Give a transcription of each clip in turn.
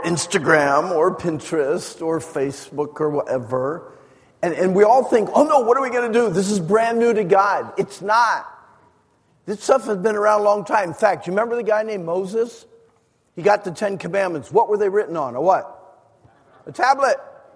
Instagram or Pinterest or Facebook or whatever. And we all think, oh no, what are we going to do? This is brand new to God. It's not. This stuff has been around a long time. In fact, you remember the guy named Moses? He got the 10 Commandments. What were they written on? A what? A tablet.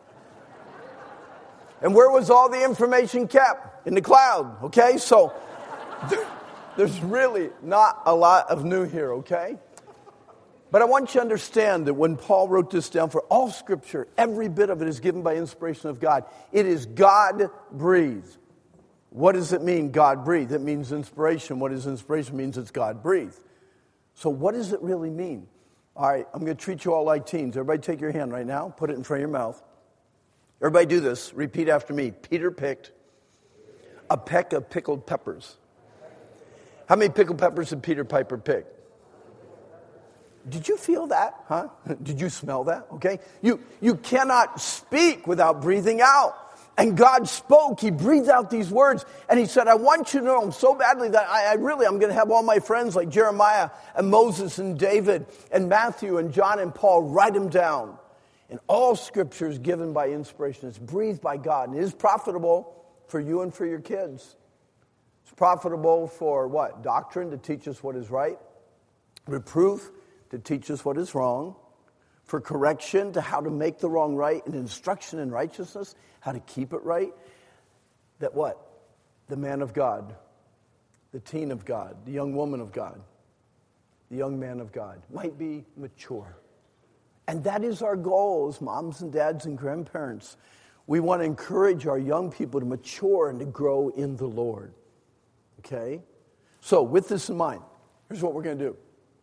And where was all the information kept? In the cloud, okay? So there's really not a lot of new here, okay? But I want you to understand that when Paul wrote this down, for all Scripture, every bit of it is given by inspiration of God. It is God-breathed. What does it mean, God-breathed? It means inspiration. What is inspiration? It means it's God-breathed. So what does it really mean? All right, I'm going to treat you all like teens. Everybody take your hand right now. Put it in front of your mouth. Everybody do this. Repeat after me. Peter picked a peck of pickled peppers. How many pickled peppers did Peter Piper pick? Did you feel that? Huh? Did you smell that? Okay. You cannot speak without breathing out. And God spoke. He breathed out these words. And he said, I want you to know so badly that I'm going to have all my friends like Jeremiah and Moses and David and Matthew and John and Paul write them down. And all Scripture is given by inspiration. It's breathed by God. And it is profitable for you and for your kids. It's profitable for what? Doctrine, to teach us what is right. Reproof, to teach us what is wrong. For correction, to how to make the wrong right. And instruction in righteousness, how to keep it right. That what? The man of God, the teen of God, the young woman of God, the young man of God might be mature. And that is our goal as moms and dads and grandparents. We want to encourage our young people to mature and to grow in the Lord. Okay? So with this in mind, here's what we're going to do.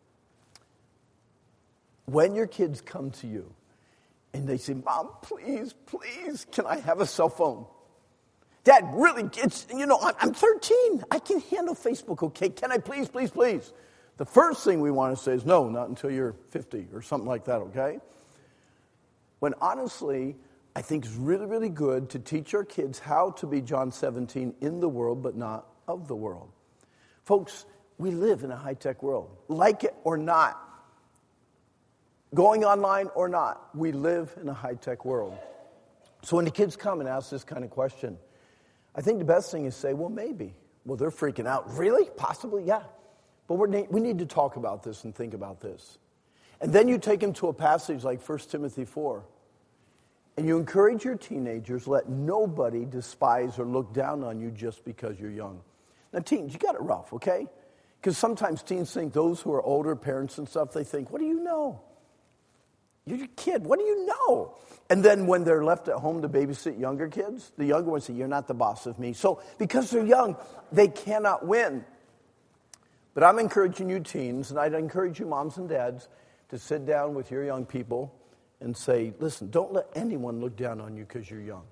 When your kids come to you and they say, Mom, please, can I have a cell phone? Dad, really, I'm 13. I can handle Facebook, okay? Can I please? The first thing we want to say is, no, not until you're 50 or something like that, okay? When honestly, I think it's really, really good to teach our kids how to be, John 17, in the world, but not of the world. Folks, we live in a high-tech world. Like it or not, going online or not, we live in a high-tech world. So when the kids come and ask this kind of question, I think the best thing is say, well, maybe. Well, they're freaking out. Really? Possibly? Yeah. But we need to talk about this and think about this. And then you take them to a passage like 1 Timothy 4. And you encourage your teenagers, let nobody despise or look down on you just because you're young. Now, teens, you got it rough, okay? Because sometimes teens think those who are older, parents and stuff, they think, what do you know? You're a kid. What do you know? And then when they're left at home to babysit younger kids, the younger ones say, you're not the boss of me. So because they're young, they cannot win. But I'm encouraging you teens, and I'd encourage you moms and dads to sit down with your young people and say, listen, don't let anyone look down on you because you're young.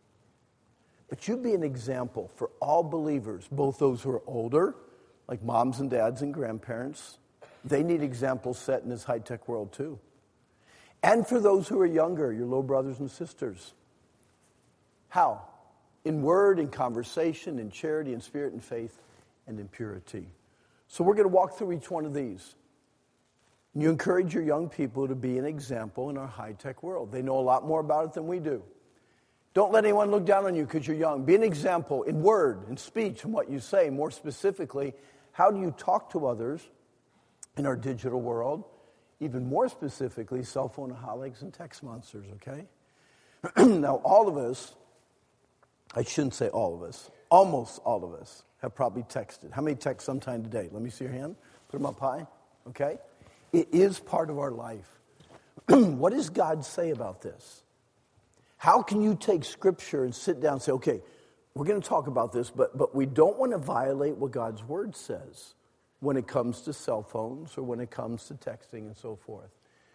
But you be an example for all believers, both those who are older, like moms and dads and grandparents. They need examples set in this high-tech world too. And for those who are younger, your little brothers and sisters. How? In word, in conversation, in charity, in spirit, in faith, and in purity. So we're going to walk through each one of these. And you encourage your young people to be an example in our high-tech world. They know a lot more about it than we do. Don't let anyone look down on you because you're young. Be an example in word, in speech, in what you say. More specifically, how do you talk to others in our digital world? Even more specifically, cell phone-aholics and text monsters, okay? Now, all of us, I shouldn't say all of us, almost all of us have probably texted. How many text sometime today? Let me see your hand. Put them up high, okay? It is part of our life. What does God say about this? How can you take Scripture and sit down and say, okay, we're going to talk about this, but we don't want to violate what God's Word says when it comes to cell phones or when it comes to texting and so forth.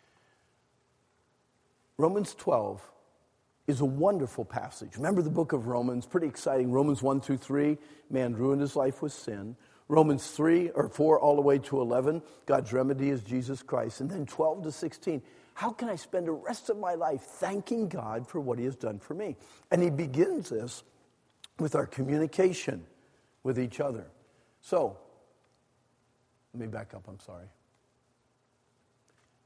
Romans 12 is a wonderful passage. Remember the book of Romans, pretty exciting. Romans 1 through 3, man ruined his life with sin. Romans 3 or 4 all the way to 11, God's remedy is Jesus Christ. And then 12 to 16, how can I spend the rest of my life thanking God for what he has done for me? And he begins this with our communication with each other. So, let me back up, I'm sorry.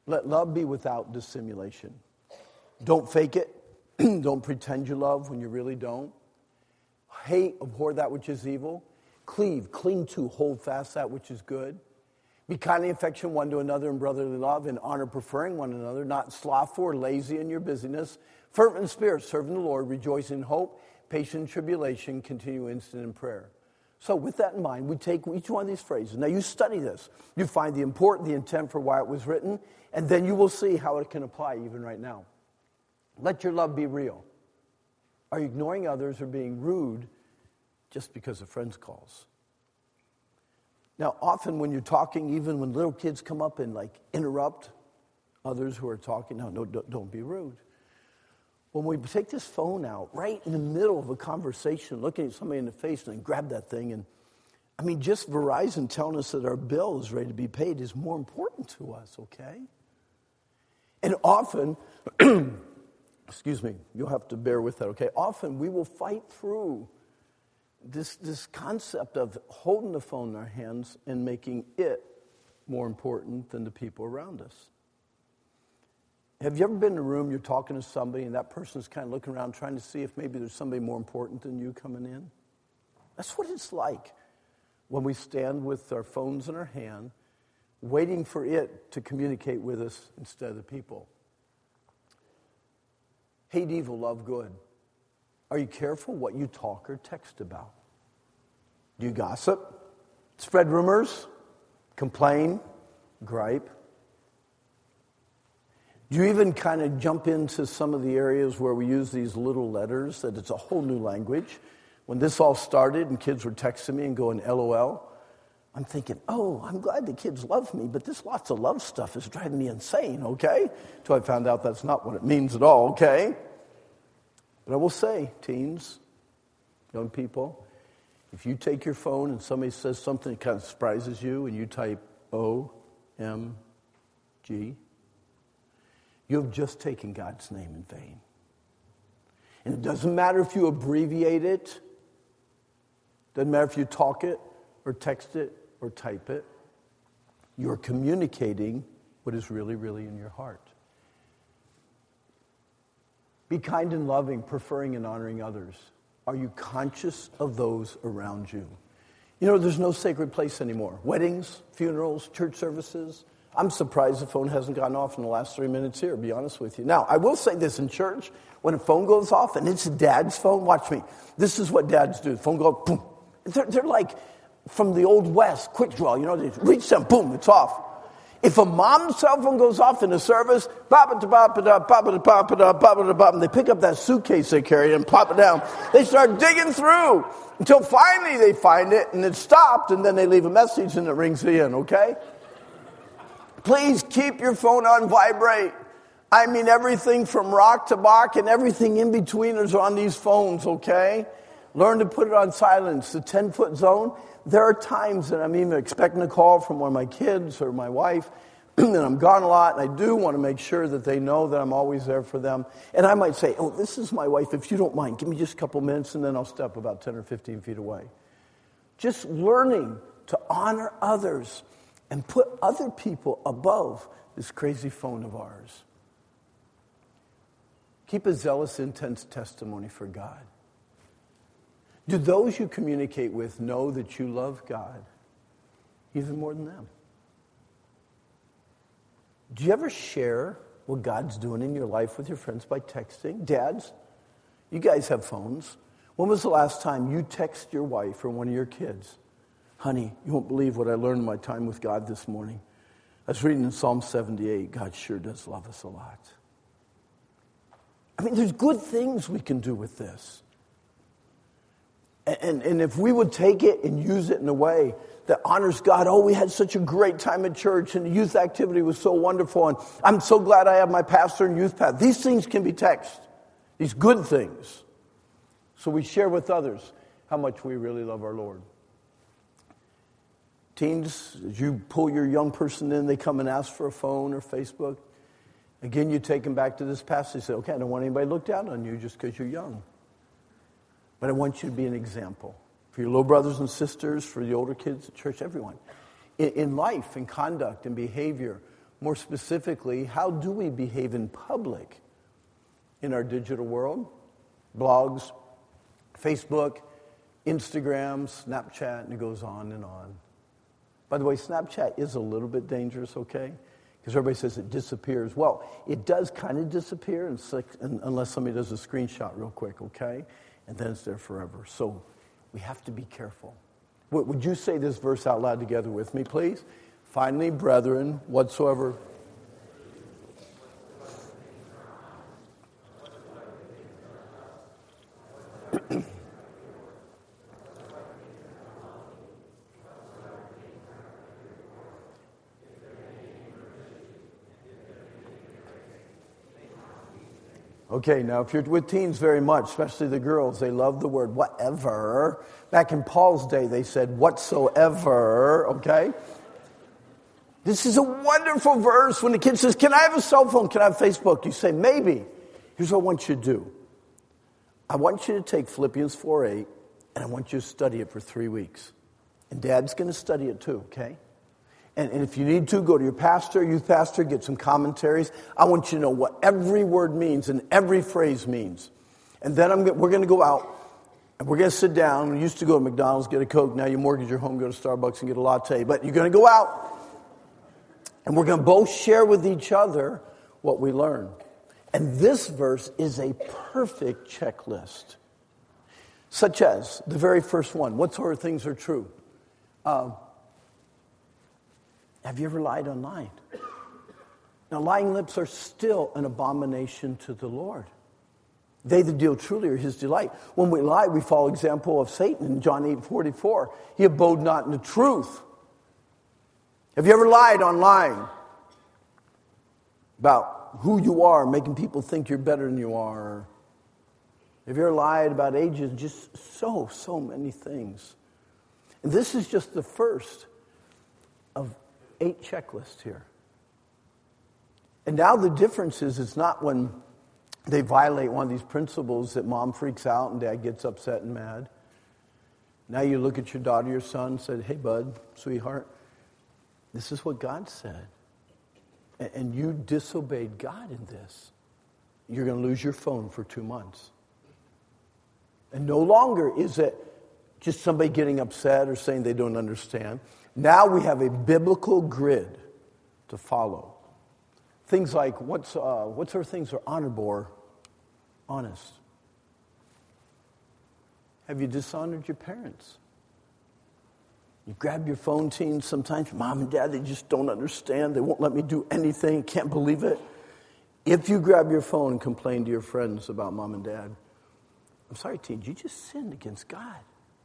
Let love be without dissimulation. Don't fake it. Don't pretend you love when you really don't. Hate, abhor that which is evil. Cleave, cling to, hold fast that which is good. Be kindly affectionate one to another in brotherly love, and honor preferring one another, not slothful or lazy in your busyness. Fervent in spirit, serving the Lord, rejoice in hope, patient in tribulation, continue instant in prayer. So with that in mind, we take each one of these phrases. Now you study this. You find the important, the intent for why it was written, and then you will see how it can apply even right now. Let your love be real. Are you ignoring others or being rude just because a friend calls? Now, often when you're talking, even when little kids come up and interrupt others who are talking, no, don't be rude. When we take this phone out right in the middle of a conversation, looking at somebody in the face and then grab that thing, and just Verizon telling us that our bill is ready to be paid is more important to us, okay? And often, excuse me, you'll have to bear with that, okay? Often we will fight through this concept of holding the phone in our hands and making it more important than the people around us. Have you ever been in a room, you're talking to somebody, and that person's kind of looking around trying to see if maybe there's somebody more important than you coming in? That's what it's like when we stand with our phones in our hand, waiting for it to communicate with us instead of the people. Hate evil, love good. Are you careful what you talk or text about? Do you gossip? Spread rumors? Complain? Gripe? Do you even kind of jump into some of the areas where we use these little letters, that it's a whole new language? When this all started and kids were texting me and going LOL, I'm thinking, I'm glad the kids love me, but this lots of love stuff is driving me insane, okay? Until I found out that's not what it means at all, okay? But I will say, teens, young people, if you take your phone and somebody says something that kind of surprises you and you type OMG, you have just taken God's name in vain. And it doesn't matter if you abbreviate it. Doesn't matter if you talk it or text it or type it. You're communicating what is really, really in your heart. Be kind and loving, preferring and honoring others. Are you conscious of those around you? You know, there's no sacred place anymore. Weddings, funerals, church services. I'm surprised the phone hasn't gone off in the last 3 minutes here, to be honest with you. Now, I will say this in church. When a phone goes off and it's dad's phone, watch me. This is what dads do. The phone goes, boom. They're like from the old West, quick draw. You know, they reach them, boom, it's off. If a mom's cell phone goes off in the service, and they pick up that suitcase they carry and plop it down, they start digging through until finally they find it and it's stopped, and then they leave a message and it rings in, okay? Please keep your phone on vibrate. I mean, everything from rock to Bach and everything in between is on these phones, okay? Learn to put it on silence. The 10-foot zone, there are times that I'm even expecting a call from one of my kids or my wife, and I'm gone a lot, and I do want to make sure that they know that I'm always there for them. And I might say, this is my wife. If you don't mind, give me just a couple minutes, and then I'll step about 10 or 15 feet away. Just learning to honor others and put other people above this crazy phone of ours. Keep a zealous, intense testimony for God. Do those you communicate with know that you love God even more than them? Do you ever share what God's doing in your life with your friends by texting? Dads, you guys have phones. When was the last time you text your wife or one of your kids? Honey, you won't believe what I learned in my time with God this morning. I was reading in Psalm 78. God sure does love us a lot. I mean, there's good things we can do with this. And if we would take it and use it in a way that honors God, we had such a great time at church and the youth activity was so wonderful, and I'm so glad I have my pastor and youth path. These things can be text, these good things. So we share with others how much we really love our Lord. Teens, as you pull your young person in, they come and ask for a phone or Facebook. Again, you take them back to this passage and say, okay, I don't want anybody to look down on you just because you're young. But I want you to be an example for your little brothers and sisters, for the older kids at church, everyone. In life, in conduct, in behavior, More specifically, how do we behave in public in our digital world? Blogs, Facebook, Instagram, Snapchat, and it goes on and on. By the way, Snapchat is a little bit dangerous, okay? Because everybody says it disappears. Well, it does kind of disappear unless somebody does a screenshot real quick, okay? And then it's there forever. So we have to be careful. Would you say this verse out loud together with me, please? Finally, brethren, whatsoever... Okay, now if you're with teens very much, especially the girls, they love the word whatever. Back in Paul's day, they said whatsoever, okay? This is a wonderful verse when the kid says, can I have a cell phone? Can I have Facebook? You say, maybe. Here's what I want you to do. I want you to take Philippians 4:8, and I want you to study it for 3 weeks. And Dad's going to study it too, okay? And if you need to, go to your pastor, youth pastor, get some commentaries. I want you to know what every word means and every phrase means. And then we're going to go out, and we're going to sit down. We used to go to McDonald's, get a Coke. Now you mortgage your home, go to Starbucks and get a latte. But you're going to go out, and we're going to both share with each other what we learn. And this verse is a perfect checklist. Such as the very first one, what sort of things are true? Have you ever lied online? Now, lying lips are still an abomination to the Lord. They that deal truly are his delight. When we lie, we follow example of Satan in John 8:44. He abode not in the truth. Have you ever lied online about who you are, making people think you're better than you are? Have you ever lied about ages? Just so many things. And this is just the first of 8 checklists here. And now the difference is it's not when they violate one of these principles that mom freaks out and dad gets upset and mad. Now you look at your daughter, your son, and said, hey, bud, sweetheart, this is what God said. And you disobeyed God in this. You're going to lose your phone for 2 months. And no longer is it just somebody getting upset or saying they don't understand. Now we have a biblical grid to follow. Things like what sort of things are honorable or honest? Have you dishonored your parents? You grab your phone, teens, sometimes mom and dad, they just don't understand. They won't let me do anything, can't believe it. If you grab your phone and complain to your friends about mom and dad, I'm sorry, teens, you just sinned against God.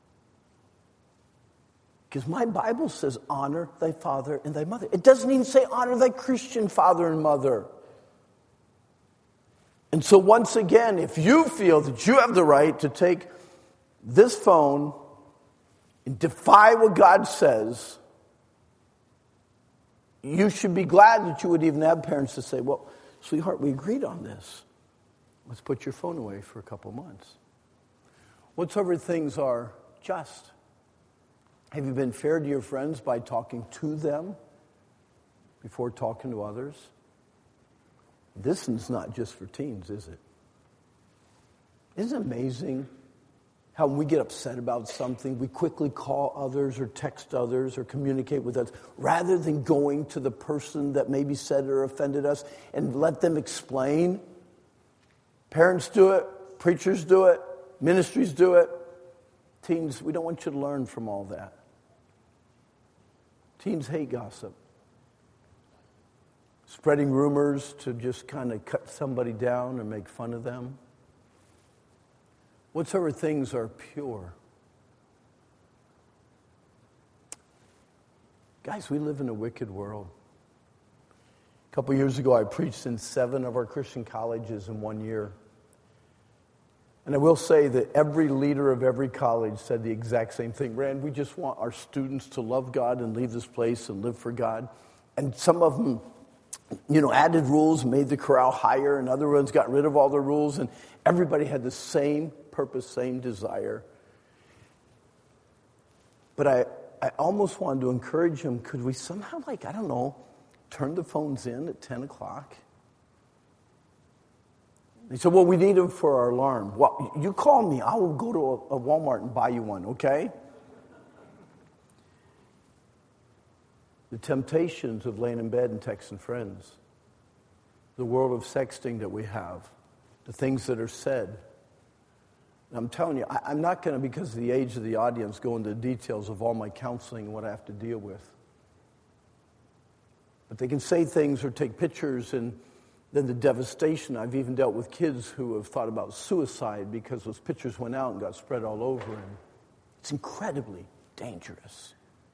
Because my Bible says, honor thy father and thy mother. It doesn't even say honor thy Christian father and mother. And so once again, if you feel that you have the right to take this phone and defy what God says, you should be glad that you would even have parents to say, well, sweetheart, we agreed on this. Let's put your phone away for a couple months. Whatsoever things are just. Have you been fair to your friends by talking to them before talking to others? This is not just for teens, is it? Isn't it amazing how when we get upset about something, we quickly call others or text others or communicate with us rather than going to the person that maybe said or offended us and let them explain? Parents do it, preachers do it, ministries do it. Teens, we don't want you to learn from all that. Teens hate gossip. Spreading rumors to just kind of cut somebody down or make fun of them. Whatsoever things are pure. Guys, we live in a wicked world. A couple years ago, I preached in 7 of our Christian colleges in 1 year. And I will say that every leader of every college said the exact same thing. Rand, we just want our students to love God and leave this place and live for God. And some of them, added rules, made the corral higher, and other ones got rid of all the rules. And everybody had the same purpose, same desire. But I almost wanted to encourage them, could we somehow, turn the phones in at 10 o'clock. They said, well, we need them for our alarm. Well, you call me. I will go to a Walmart and buy you one, okay? The temptations of laying in bed and texting friends. The world of sexting that we have. The things that are said. And I'm telling you, I'm not going to, because of the age of the audience, go into the details of all my counseling and what I have to deal with. But they can say things or take pictures, and then the devastation. I've even dealt with kids who have thought about suicide because those pictures went out and got spread all over. And it's incredibly dangerous.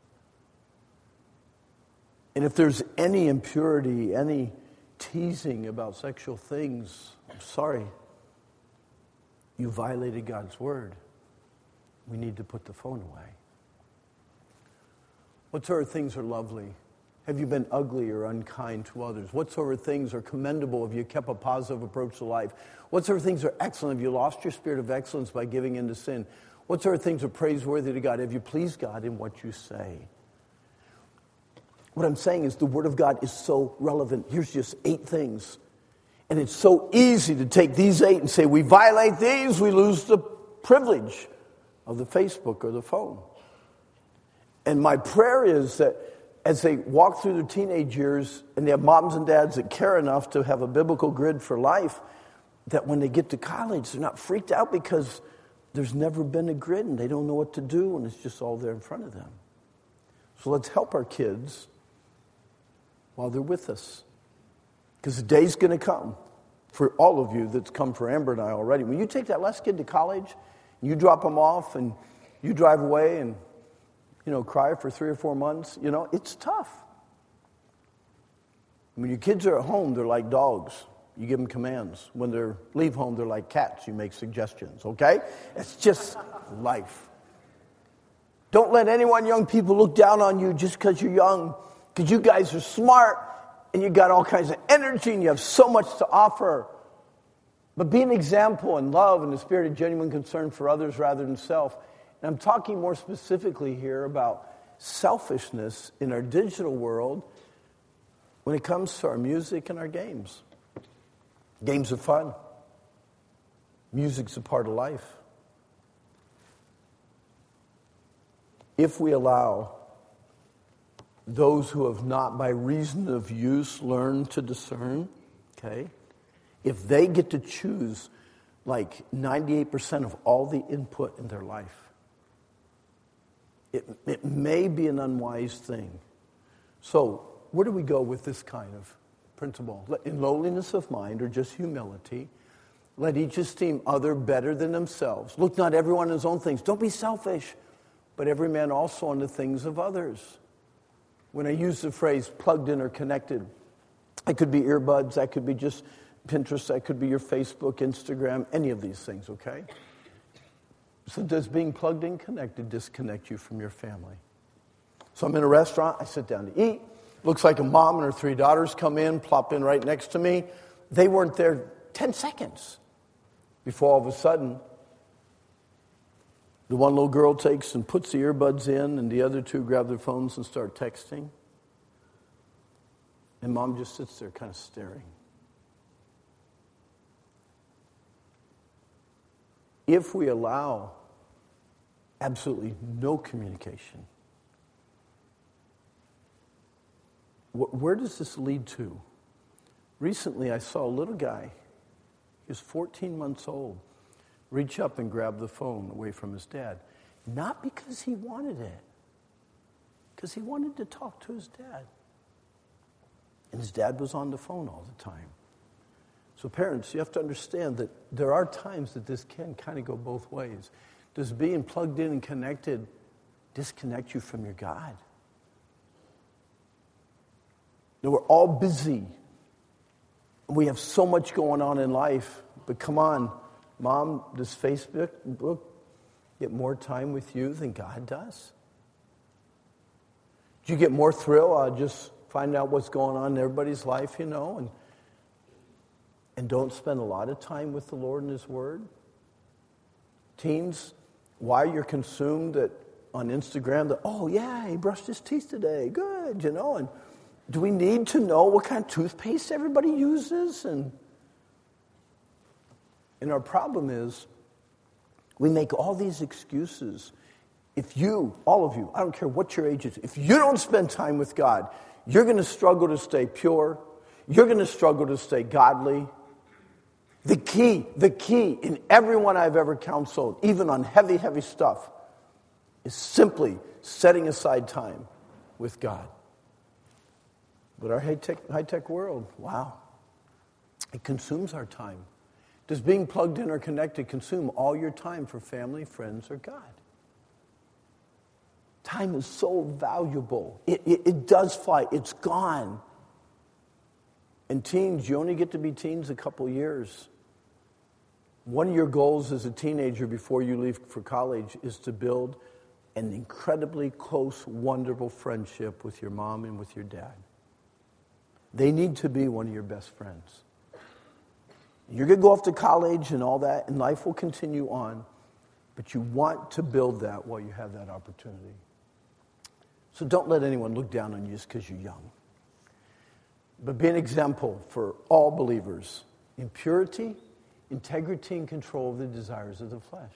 And if there's any impurity, any teasing about sexual things, I'm sorry. You violated God's word. We need to put the phone away. Whatsoever things are lovely. Have you been ugly or unkind to others? Whatsoever things are commendable, have you kept a positive approach to life? Whatsoever things are excellent, have you lost your spirit of excellence by giving in to sin? Whatsoever things are praiseworthy to God, have you pleased God in what you say? What I'm saying is the Word of God is so relevant. Here's just 8 things. And it's so easy to take these 8 and say, we violate these, we lose the privilege of the Facebook or the phone. And my prayer is that as they walk through their teenage years and they have moms and dads that care enough to have a biblical grid for life, that when they get to college, they're not freaked out because there's never been a grid and they don't know what to do and it's just all there in front of them. So let's help our kids while they're with us. Because the day's going to come for all of you that's come for Amber and I already. When you take that last kid to college, and you drop them off and you drive away and, cry for 3 or 4 months, it's tough. When your kids are at home, they're like dogs. You give them commands. When they leave home, they're like cats. You make suggestions, okay? It's just life. Don't let anyone, young people, look down on you just because you're young. Because you guys are smart. And you got all kinds of energy and you have so much to offer. But be an example in love and the spirit of genuine concern for others rather than self. And I'm talking more specifically here about selfishness in our digital world when it comes to our music and our games. Games are fun. Music's a part of life. If we allow those who have not by reason of use learned to discern, okay, if they get to choose like 98% of all the input in their life, it may be an unwise thing. So where do we go with this kind of principle? In lowliness of mind or just humility, let each esteem other better than themselves. Look not everyone on his own things. Don't be selfish, but every man also on the things of others. When I use the phrase plugged in or connected, it could be earbuds, that could be just Pinterest, that could be your Facebook, Instagram, any of these things, okay? So does being plugged in, connected, disconnect you from your family? So I'm in a restaurant, I sit down to eat. Looks like a mom and her 3 daughters come in, plop in right next to me. They weren't there 10 seconds before all of a sudden, the one little girl takes and puts the earbuds in, and the other 2 grab their phones and start texting. And mom just sits there kind of staring. If we allow absolutely no communication, where does this lead to? Recently, I saw a little guy, he was 14 months old, reach up and grab the phone away from his dad. Not because he wanted it, because he wanted to talk to his dad. And his dad was on the phone all the time. So parents, you have to understand that there are times that this can kind of go both ways. Does being plugged in and connected disconnect you from your God? Now, we're all busy. We have so much going on in life. But come on, Mom, does Facebook get more time with you than God does? Do you get more thrill out of just finding out what's going on in everybody's life, and don't spend a lot of time with the Lord and His Word? Teens, why you're consumed on Instagram, he brushed his teeth today, good, and Do we need to know what kind of toothpaste everybody uses? And our problem is we make all these excuses. If you, all of you, I don't care what your age is, if you don't spend time with God, you're going to struggle to stay pure. You're going to struggle to stay godly. The key in everyone I've ever counseled, even on heavy, heavy stuff, is simply setting aside time with God. But our high-tech world, wow, it consumes our time. Does being plugged in or connected consume all your time for family, friends, or God? Time is so valuable. It does fly. It's gone. And teens, you only get to be teens a couple years. One of your goals as a teenager before you leave for college is to build an incredibly close, wonderful friendship with your mom and with your dad. They need to be one of your best friends. You're going to go off to college and all that, and life will continue on, but you want to build that while you have that opportunity. So don't let anyone look down on you just because you're young. But be an example for all believers in purity, integrity, and control of the desires of the flesh.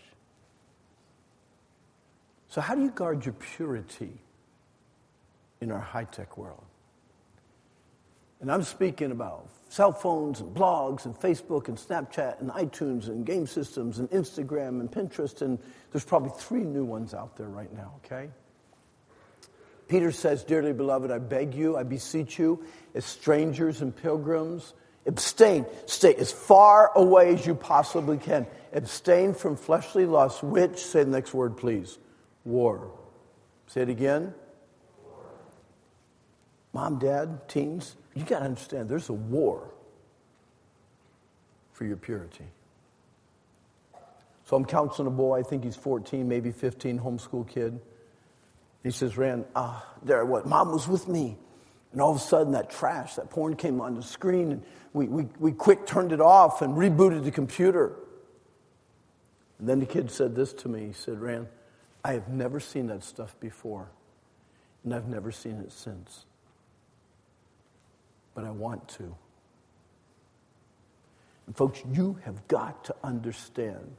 So how do you guard your purity in our high-tech world? And I'm speaking about cell phones and blogs and Facebook and Snapchat and iTunes and game systems and Instagram and Pinterest, and there's probably 3 new ones out there right now, okay? Peter says, dearly beloved, I beg you, I beseech you, as strangers and pilgrims, abstain. Stay as far away as you possibly can. Abstain from fleshly lusts, which, say the next word, please, war. Say it again. War. Mom, dad, teens, you got to understand, there's a war for your purity. So I'm counseling a boy, I think he's 14, maybe 15, homeschool kid. He says, Rand, Mom was with me. And all of a sudden that trash, that porn came on the screen, and we quick turned it off and rebooted the computer. And then the kid said this to me. He said, Rand, I have never seen that stuff before, and I've never seen it since. But I want to. And folks, you have got to understand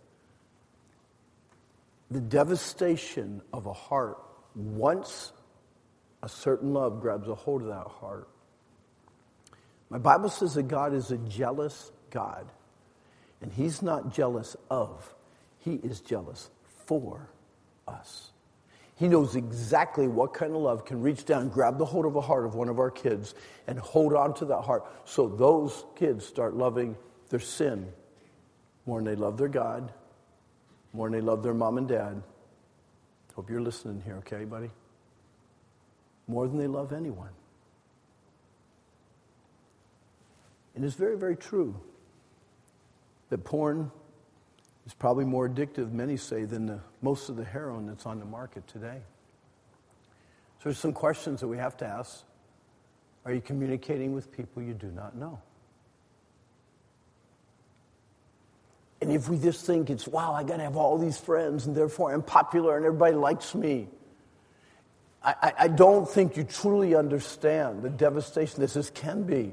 the devastation of a heart once a certain love grabs a hold of that heart. My Bible says that God is a jealous God. And he's not jealous of, he is jealous for us. He knows exactly what kind of love can reach down, grab the hold of a heart of one of our kids, and hold on to that heart so those kids start loving their sin more than they love their God, more than they love their mom and dad. Hope you're listening here, okay, buddy? More than they love anyone. And it's very, very true that porn is probably more addictive, many say, than most of the heroin that's on the market today. So there's some questions that we have to ask. Are you communicating with people you do not know? And if we just think it's, wow, I got to have all these friends, and therefore I'm popular and everybody likes me, I don't think you truly understand the devastation this can be.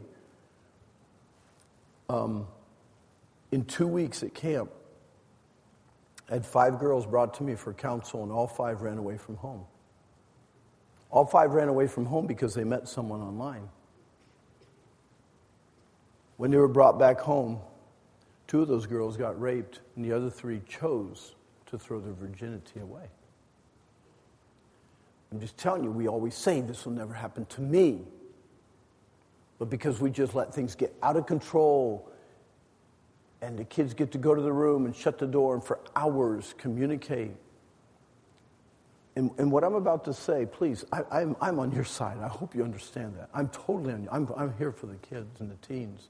In 2 weeks at camp, I had 5 girls brought to me for counsel, and all 5 ran away from home. All 5 ran away from home because they met someone online. When they were brought back home, 2 of those girls got raped, and the other 3 chose to throw their virginity away. I'm just telling you, we always say this will never happen to me. But because we just let things get out of control, and the kids get to go to the room and shut the door and for hours communicate. And what I'm about to say, please, I'm on your side. I hope you understand that. I'm totally on you. I'm here for the kids and the teens.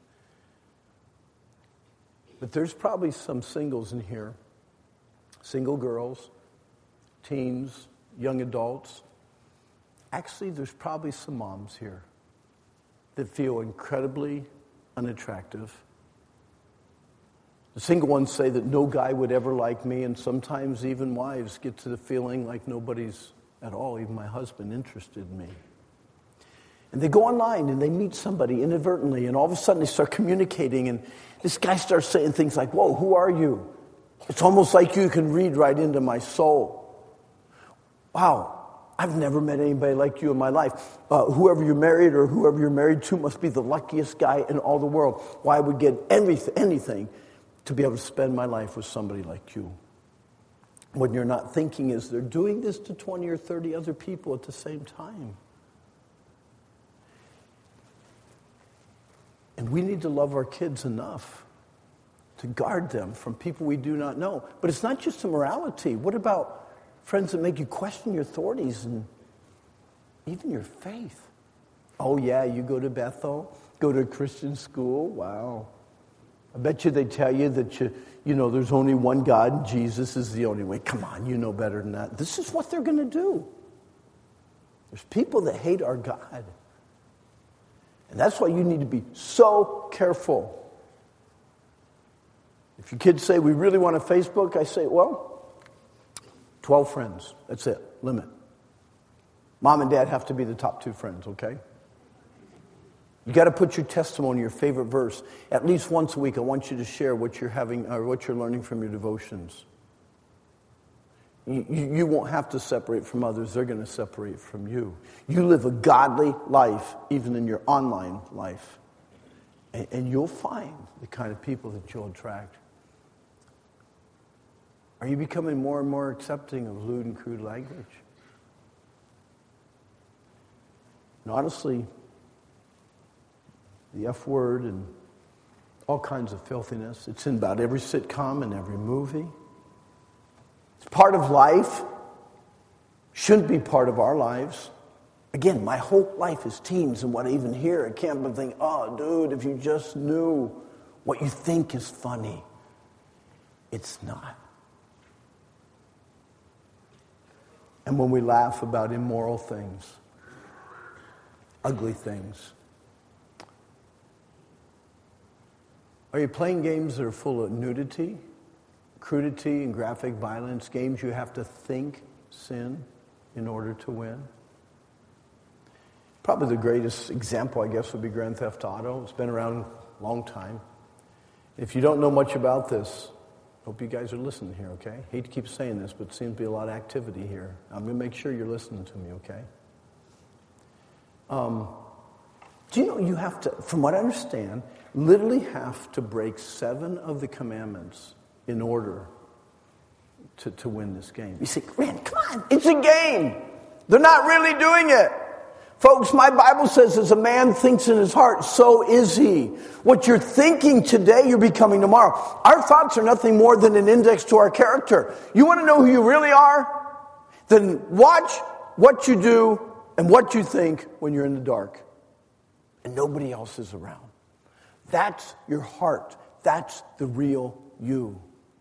But there's probably some singles in here, single girls, teens, young adults. Actually, there's probably some moms here that feel incredibly unattractive. The single ones say that no guy would ever like me, and sometimes even wives get to the feeling like nobody's at all, even my husband, interested in me. And they go online and they meet somebody inadvertently, and all of a sudden they start communicating, and this guy starts saying things like, whoa, who are you? It's almost like you can read right into my soul. Wow, I've never met anybody like you in my life. Whoever you're married or whoever you're married to must be the luckiest guy in all the world. Why I would get anything to be able to spend my life with somebody like you. What you're not thinking is they're doing this to 20 or 30 other people at the same time. And we need to love our kids enough to guard them from people we do not know. But it's not just immorality. What about friends that make you question your authorities and even your faith? Oh yeah, you go to Bethel, go to a Christian school, wow. I bet you they tell you that you know there's only one God and Jesus is the only way. Come on, you know better than that. This is what they're going to do. There's people that hate our God. And that's why you need to be so careful. If your kids say, we really want a Facebook, I say, well, 12 friends. That's it. Limit. Mom and dad have to be the top 2 friends, okay? You got to put your testimony, your favorite verse. At least once a week, I want you to share what you're having or what you're learning from your devotions. You won't have to separate from others. They're going to separate from you. You live a godly life, even in your online life. And you'll find the kind of people that you'll attract. Are you becoming more and more accepting of lewd and crude language? And honestly, the F word and all kinds of filthiness, it's in about every sitcom and every movie. It's part of life. Shouldn't be part of our lives. Again, my whole life is teens, and what I even hear, I can't but think, oh, dude, if you just knew what you think is funny. It's not. And when we laugh about immoral things, ugly things, are you playing games that are full of nudity, crudity, and graphic violence, games you have to think sin in order to win? Probably the greatest example, I guess, would be Grand Theft Auto. It's been around a long time. If you don't know much about this, hope you guys are listening here, okay? Hate to keep saying this, but seems to be a lot of activity here. I'm going to make sure you're listening to me, okay? Do you know you have to, from what I understand, literally have to break 7 of the commandments in order to win this game? You say, Rand, come on, it's a game. They're not really doing it. Folks, my Bible says as a man thinks in his heart, so is he. What you're thinking today, you're becoming tomorrow. Our thoughts are nothing more than an index to our character. You want to know who you really are? Then watch what you do and what you think when you're in the dark and nobody else is around. That's your heart. That's the real you.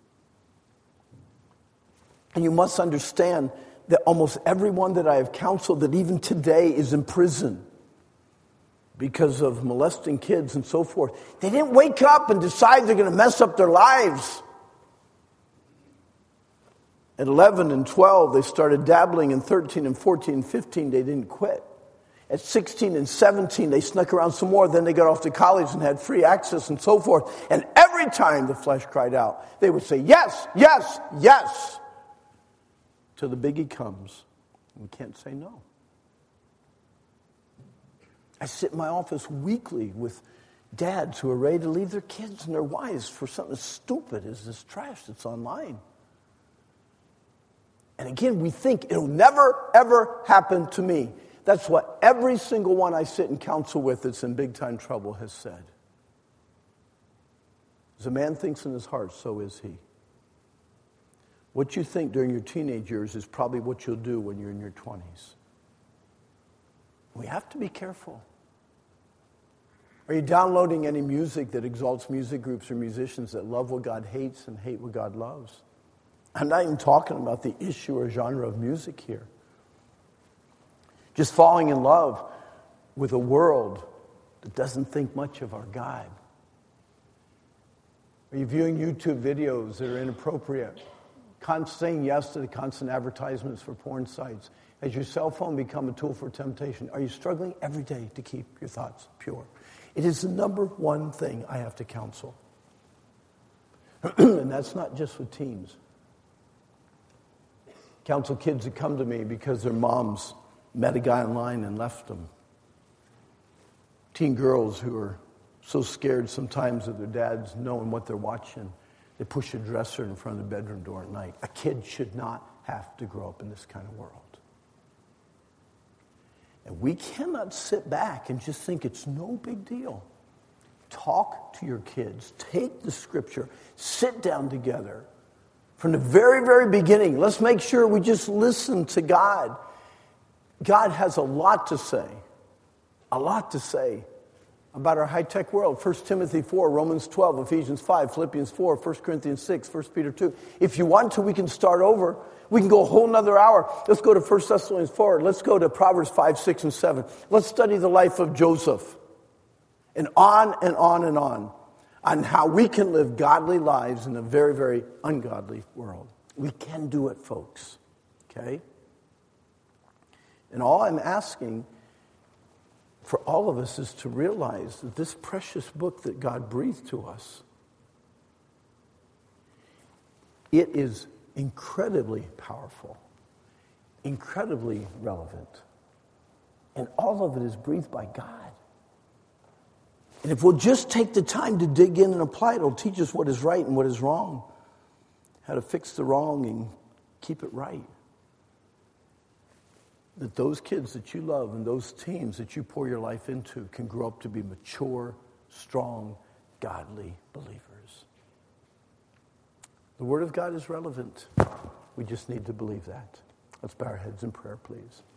And you must understand that almost everyone that I have counseled that even today is in prison because of molesting kids and so forth, they didn't wake up and decide they're going to mess up their lives. At 11 and 12, they started dabbling. In 13 and 14 and 15, they didn't quit. At 16 and 17, they snuck around some more. Then they got off to college and had free access and so forth. And every time the flesh cried out, they would say, yes, yes, yes. Till the biggie comes. We can't say no. I sit in my office weekly with dads who are ready to leave their kids and their wives for something as stupid as this trash that's online. And again, we think it'll never, ever happen to me. That's what every single one I sit and counsel with that's in big time trouble has said. As a man thinks in his heart, so is he. What you think during your teenage years is probably what you'll do when you're in your 20s. We have to be careful. Are you downloading any music that exalts music groups or musicians that love what God hates and hate what God loves? I'm not even talking about the issue or genre of music here. Just falling in love with a world that doesn't think much of our God. Are you viewing YouTube videos that are inappropriate? saying yes to the constant advertisements for porn sites? Has your cell phone become a tool for temptation? Are you struggling every day to keep your thoughts pure? It is the number one thing I have to counsel. And that's not just with teens. Counsel kids that come to me because their moms met a guy online and left them. Teen girls who are so scared sometimes of their dads knowing what they're watching, they push a dresser in front of the bedroom door at night. A kid should not have to grow up in this kind of world. And we cannot sit back and just think it's no big deal. Talk to your kids. Take the scripture. Sit down together. From the very, very beginning, let's make sure we just listen to God. God has a lot to say about our high-tech world. 1 Timothy 4, Romans 12, Ephesians 5, Philippians 4, 1 Corinthians 6, 1 Peter 2. If you want to, we can start over. We can go a whole nother hour. Let's go to 1 Thessalonians 4. Let's go to Proverbs 5, 6, and 7. Let's study the life of Joseph. And on and on and on how we can live godly lives in a very, very ungodly world. We can do it, folks. Okay? And all I'm asking for all of us is to realize that this precious book that God breathed to us, it is incredibly powerful, incredibly relevant, and all of it is breathed by God. And if we'll just take the time to dig in and apply it, it'll teach us what is right and what is wrong, how to fix the wrong and keep it right. That those kids that you love and those teens that you pour your life into can grow up to be mature, strong, godly believers. The Word of God is relevant. We just need to believe that. Let's bow our heads in prayer, please.